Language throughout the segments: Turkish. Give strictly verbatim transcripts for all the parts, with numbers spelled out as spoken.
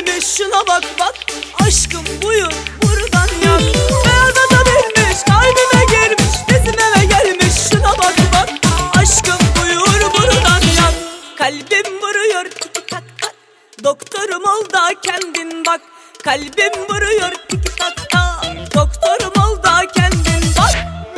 binmiş, şuna bak bak. Aşkım buyur buradan yak. Beyaz ata binmiş, kalbime girmiş, bizim eve gelmiş, şuna bak bak. Aşkım buyur buradan yak. Kalbim vuruyor tiki tak tak, doktorum ol da kendin bak. Kalbim vuruyor tiki tak tak, doktorum ol da kendin bak.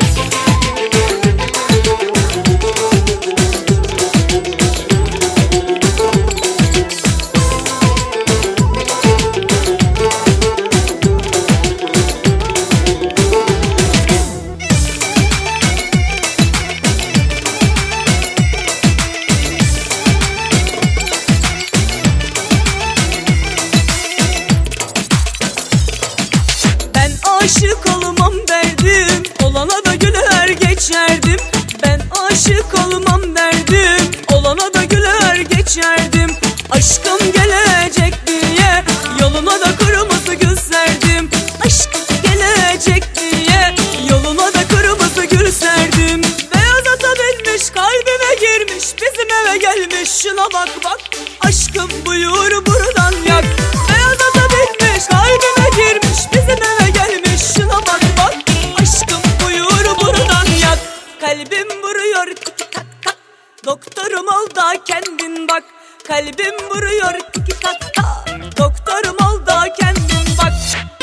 Aşık olmam derdim, olana da güler geçerdim. Ben aşık olmam derdim, olana da güler geçerdim. Aşkım gelecek diye yoluna da kırmızı gül serdim. Aşkım gelecek diye yoluna da kırmızı gül serdim. Beyaz ata binmiş, kalbime girmiş, bizim eve gelmiş, şuna bak bak. Aşkım buyur buradan yak. Beyaz ata binmiş, kalbime girmiş, bizim eve gelmiş, şuna bak bak. Aşkım buyur buradan yak. Kalbim vuruyor tiki tak tak, doktorum ol da kendin bak. Kalbim vuruyor tiki tak tak, doktorum ol da kendin bak.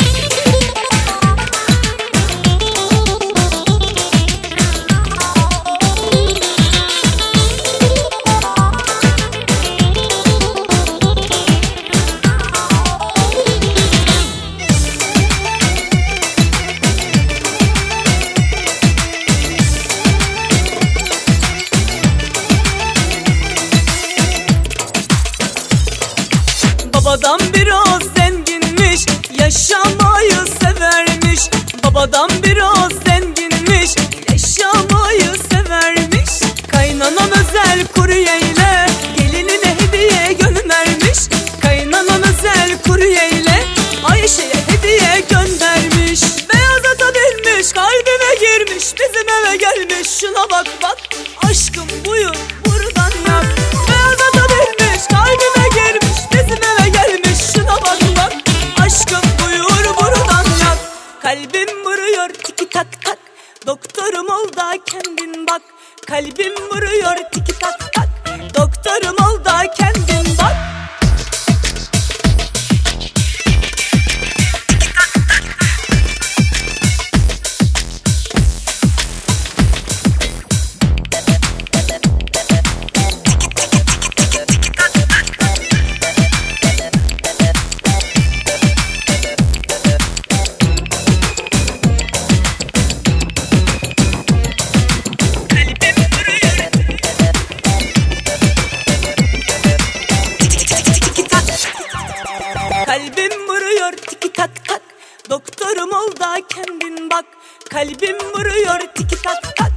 Babadan biraz zenginmiş, yaşamayı severmiş. Babadan biraz zenginmiş, yaşamayı severmiş. Kaynanam özel kuryeyle gelinine hediye göndermiş. Kaynanam özel kuryeyle Ayşe'ye hediye göndermiş. Beyaz ata binmiş, kalbime girmiş, bizim eve gelmiş, şuna bak bak. Aşkım buyur buradan yak. Beyaz ata binmiş, kalbime girmiş, bizim eve gelmiş, şuna bak bak. Aşkım buyur buradan yak. Kalbim vuruyor tiki tak tak, doktorum ol da kendin bak. Kalbim vuruyor tiki tak tak, doktorum ol da kendin bak. Kalbim vuruyor tiki tak tak, doktorum ol da kendin bak. Kalbim vuruyor tiki tak tak,